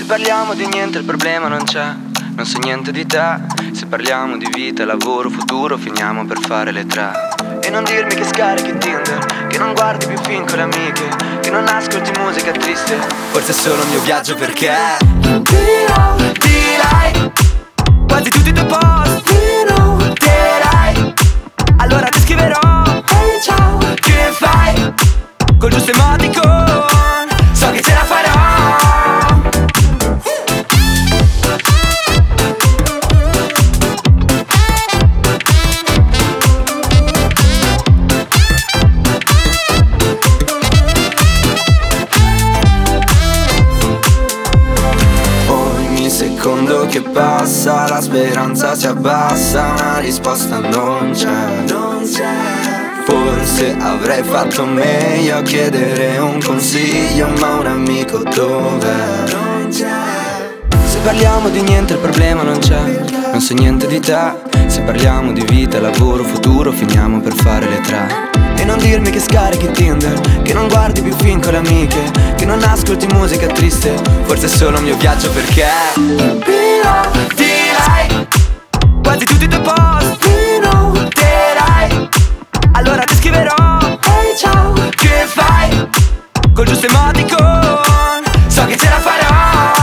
Se parliamo di niente il problema non c'è, non so niente di te. Se parliamo di vita, lavoro, futuro, finiamo per fare le tre. E non dirmi che scarichi Tinder, che non guardi più film con le amiche, che non ascolti musica triste. Forse è solo il mio viaggio perché dirai quasi tutti i tuoi post, terai. Allora ti scriverò, hey ciao, che fai? Col giusto emoticon, so che ce la farò. Ogni secondo che passa la speranza si abbassa, una risposta non c'è, non c'è. Forse avrei fatto meglio a chiedere un consiglio, ma un amico dov'è? Non c'è. Se parliamo di niente il problema non c'è, non so niente di te. Se parliamo di vita, lavoro, futuro, finiamo per fare le tre. E non dirmi che scarichi Tinder, che non guardi più film con le amiche, che non ascolti musica triste. Forse è solo il mio viaggio perché dirai quasi tutti i tuoi post, terai. Allora ti scriverò, hey ciao, che fai? Col giusto emoticon, so che ce la farò.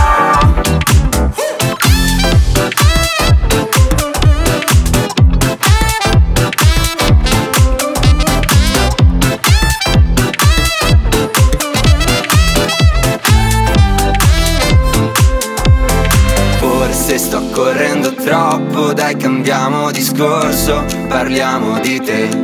Forse sto correndo troppo, dai cambiamo discorso, parliamo di te.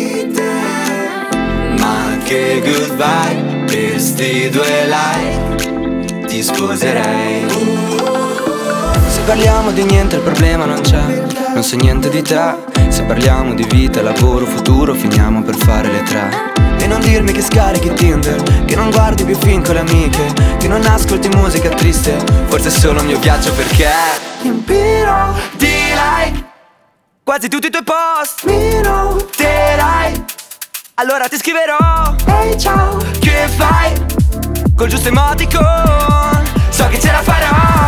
Ma che goodbye, per sti due like ti sposerei. Se parliamo di niente il problema non c'è, non so niente di te. Se parliamo di vita, lavoro, futuro, finiamo per fare le tre. E non dirmi che scarichi Tinder, che non guardi più film con le amiche, che non ascolti musica triste. Forse è solo il mio viaggio perché riempirò di like quasi tutti i tuoi post, terai. Allora ti scriverò, hey ciao, che fai? Col giusto emoticon, so che ce la farò.